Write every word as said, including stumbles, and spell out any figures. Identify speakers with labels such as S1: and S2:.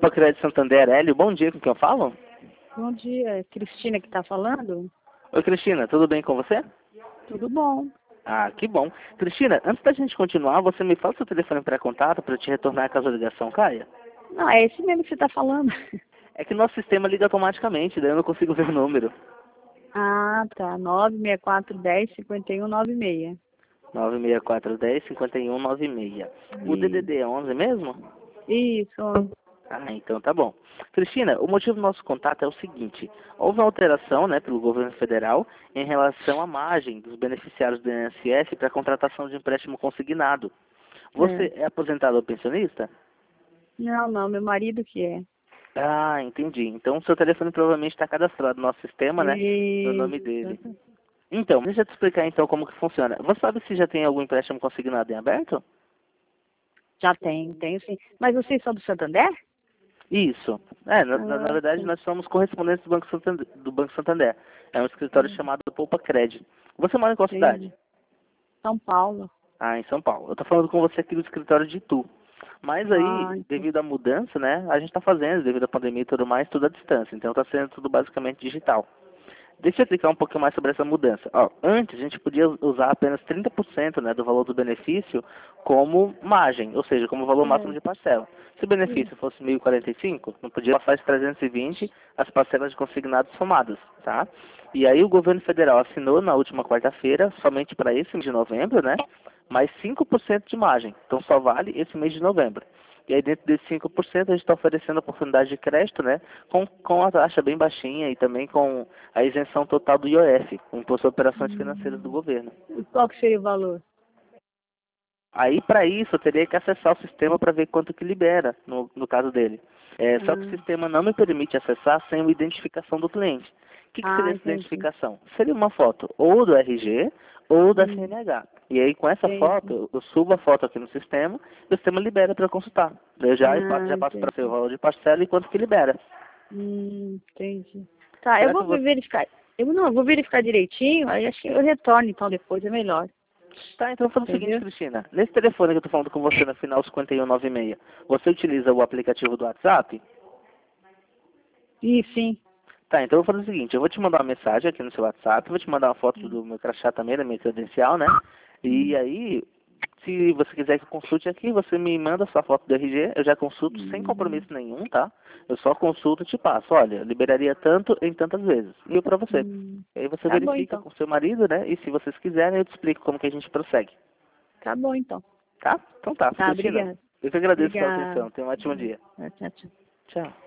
S1: Poupa Crédito Santander, Hélio, bom dia, com quem eu falo?
S2: Bom dia, é Cristina que está falando?
S1: Oi, Cristina, tudo bem com você?
S2: Tudo bom.
S1: Ah, que bom. Cristina, antes da gente continuar, você me fala seu telefone para contato para eu te retornar caso a ligação caia?
S2: Não, é esse mesmo que você está falando.
S1: É que nosso sistema liga automaticamente, daí eu não consigo ver o número.
S2: Ah, tá. nove seis quatro um zero cinco um nove seis.
S1: nove seis quatro um zero cinco um nove seis. O D D D é onze mesmo?
S2: Isso.
S1: Ah, então tá bom. Cristina, o motivo do nosso contato é o seguinte. Houve uma alteração, né, pelo governo federal em relação à margem dos beneficiários do I N S S para a contratação de empréstimo consignado. Você
S2: É.
S1: é aposentado ou pensionista?
S2: Não, não, meu marido que é.
S1: Ah, entendi. Então seu telefone provavelmente está cadastrado no nosso sistema, né? No nome dele.
S2: Isso.
S1: Então, deixa eu te explicar então como que funciona. Você sabe se já tem algum empréstimo consignado em aberto?
S2: Já tem, tem sim. Mas vocês são do Santander?
S1: Isso. É, na, na, na
S2: Ah,
S1: verdade
S2: sim.
S1: nós somos correspondentes do Banco Santander. Do Banco Santander. É um escritório
S2: Hum,
S1: chamado Poupa Cred. Você mora em qual cidade?
S2: entendi. São Paulo.
S1: Ah, em São Paulo. Eu tô falando com você aqui do escritório de Itu. Mas
S2: Ah,
S1: aí,
S2: entendi.
S1: devido à mudança, né, a gente está fazendo, devido à pandemia e tudo mais, tudo à distância. Então está sendo tudo basicamente digital. Deixa eu explicar um pouquinho mais sobre essa mudança. Ó, antes a gente podia usar apenas trinta por cento, né, do valor do benefício como margem, ou seja, como valor máximo
S2: É,
S1: de parcela. Se o
S2: isso.
S1: benefício fosse mil e quarenta e cinco, não podia passar de trezentos e vinte as parcelas de consignados somadas, tá? E aí o governo federal assinou na última quarta-feira, somente para esse mês de novembro, né, mais cinco por cento de margem. Então só vale esse mês de novembro. E aí dentro desses cinco por cento a gente está oferecendo a oportunidade de crédito, né? Com, com a taxa bem baixinha e também com a isenção total do I O F, o Imposto de Operações Financeiras do
S2: Hum.
S1: governo.
S2: E qual que seria o valor?
S1: Aí para isso eu teria que acessar o sistema para ver quanto que libera, no, no caso dele. É, só que o
S2: Ah,
S1: sistema não me permite acessar sem a identificação do cliente. O que, que
S2: ah,
S1: seria essa
S2: entendi.
S1: identificação? Seria uma foto ou do R G ou da
S2: Hum,
S1: C N H. E aí com essa
S2: entendi.
S1: foto, eu subo a foto aqui no sistema e o sistema libera para consultar. Eu já,
S2: Ah,
S1: já passo para você o
S2: entendi.
S1: valor de parcela e quanto que libera.
S2: Hum, entendi. Tá, eu
S1: Será que
S2: vou
S1: você...
S2: verificar. Eu não, eu vou verificar direitinho, aí acho que eu retorno então depois, é melhor.
S1: Tá, então faz o seguinte,
S2: Entendeu?
S1: Cristina. Nesse telefone que eu tô falando com você no final cinquenta e um noventa e seis, você utiliza o aplicativo do WhatsApp?
S2: Sim, sim.
S1: Tá, então eu vou fazer o seguinte, eu vou te mandar uma mensagem aqui no seu WhatsApp, vou te mandar uma foto do meu crachá também, da minha credencial, né? E
S2: Hum,
S1: aí, se você quiser que eu consulte aqui, você me manda sua foto do R G, eu já consulto sem
S2: hum,
S1: compromisso nenhum, tá? Eu só consulto e te passo, olha, eu liberaria tanto em tantas vezes. E eu pra você.
S2: hum.
S1: E aí você
S2: Tá bom
S1: verifica
S2: então.
S1: com seu marido, né? E se vocês quiserem, eu te explico como que a gente prossegue.
S2: Tá bom então.
S1: Tá? Então tá,
S2: Tá,
S1: Cristina.
S2: obrigada.
S1: Eu que agradeço pela
S2: Obrigada.
S1: atenção. Tenha um ótimo dia.
S2: Tchau, tchau.
S1: Tchau.